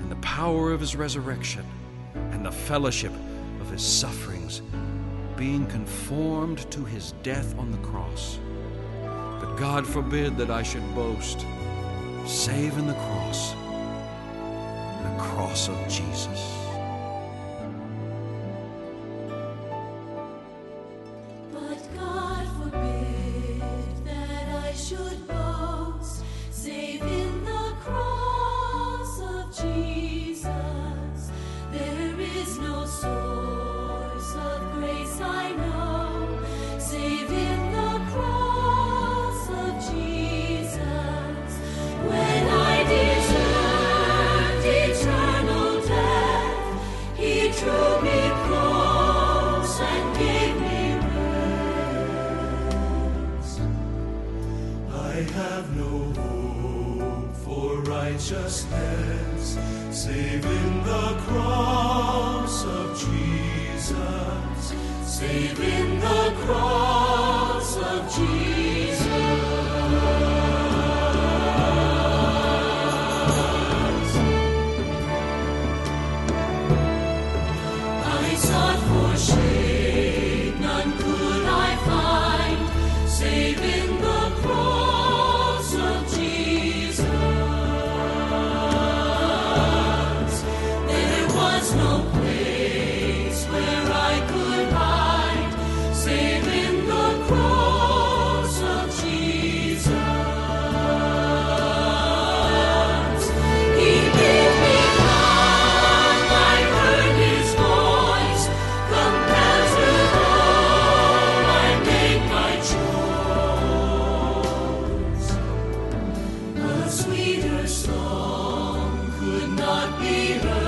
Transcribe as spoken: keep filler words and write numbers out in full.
and the power of his resurrection, and the fellowship of his sufferings, being conformed to his death on the cross. But God forbid that I should boast, save in the cross, the cross of Jesus. But God forbid that I should boast, save in the cross of Jesus. There is no source of grace I know, save in the cross of Jesus. When I deserved eternal death, he drew me close and gave me rest. I have no hope for righteousness, save in the cross of Jesus, save in the cross of Jesus. I sought for shade, none could I find, save in the cross of Jesus. There was no place where I could hide, save in the cross of Jesus. He bid me come, I heard his voice, compelled to go, I made my choice. A sweeter song could not be heard.